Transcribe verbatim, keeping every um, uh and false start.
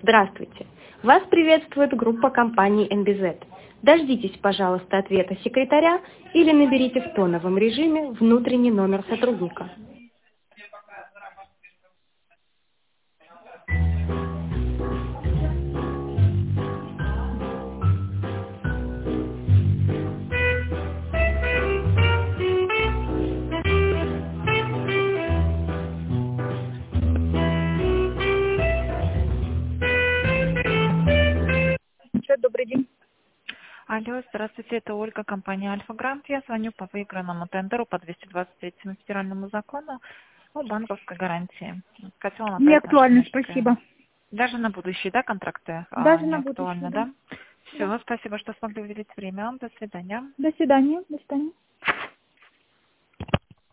Здравствуйте! Вас приветствует группа компании эн би зет. Дождитесь, пожалуйста, ответа секретаря или наберите в тоновом режиме внутренний номер сотрудника. Добрый день. Алло, здравствуйте, это Ольга, компания Альфа Грант. Я звоню по выигранному тендеру по двести двадцать третьему федеральному закону о банковской гарантии. Котел на Не проект наш актуально, коммерческий. спасибо. Даже на будущие, да, контракты а, Даже не на будущее, актуальны, да. да? Все, спасибо, что смогли уделить время. До свидания. До свидания. До свидания.